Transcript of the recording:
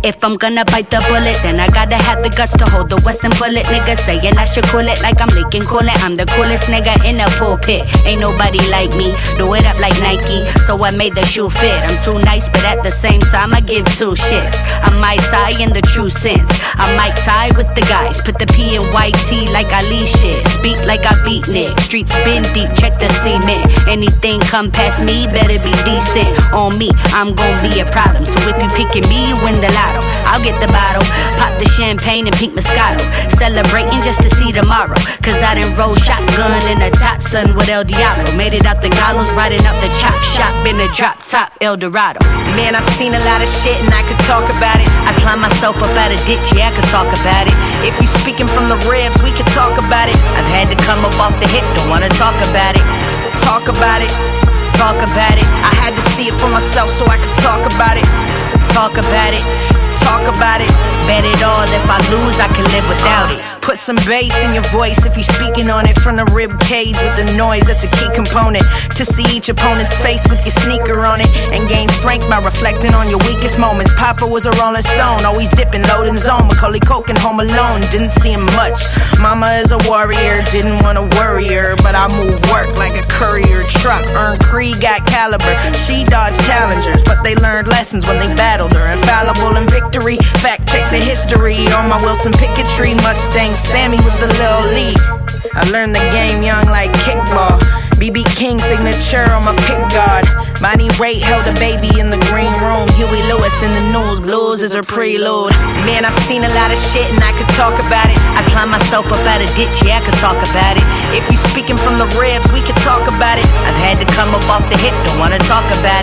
If I'm gonna bite the bullet, then I gotta have the guts to hold the Western bullet. Niggas saying I should cool it like I'm leaking coolant. I'm the coolest nigga in the pulpit. Ain't nobody like me, do it up like Nike, so I made the shoe fit. I'm too nice, but at the same time I give two shits. I might tie in the true sense, I might tie with the guys, put the P in white T like Ali shit. Speak like I beat Nick, streets been deep, check the cement. Anything come past me, better be decent. On me, I'm gon' be a problem, so if you picking me, you win the lotto. I'll get the bottle, pop the champagne and pink Moscato, celebrating just to see tomorrow. Cause I done roll shotgun in a Datsun with El Diablo. Made it out the gallows, riding up the chop shop in a drop top El Dorado. Man, I've seen a lot of shit and I could talk about it. I climbed myself up out of ditch, yeah, I could talk about it. If you speaking from the ribs, we could talk about it. I've had to come up off the hip, don't wanna talk about it. Talk about it, talk about it. I had to see it for myself so I could talk about it. Talk about it, talk about it. Bet it all, if I lose, I can live without it. Put some bass in your voice if you speaking on it. From the rib cage with the noise, that's a key component. To see each opponent's face with your sneaker on it, and gain strength by reflecting on your weakest moments. Papa was a Rolling Stone, always dipping, loading zone. Macaulay Culkin home alone, didn't see him much. Mama is a warrior, didn't wanna worry her, but I move work like a courier truck. Earned Creed, got caliber, she dodged challengers, but they learned lessons when they battled her. Infallible in victory, fact check the history on my Wilson Pickett tree. Mustang Sammy with the little lead. I learned the game young like kickball. BB King signature on my pick guard. Bonnie Raitt held a baby in the green room. Huey Lewis in the news, blues is her prelude. Man, I've seen a lot of shit and I could talk about it. I climbed myself up out of ditch, yeah, I could talk about it. If you speaking from the ribs, we could talk about it. I've had to come up off the hip, don't wanna talk about it.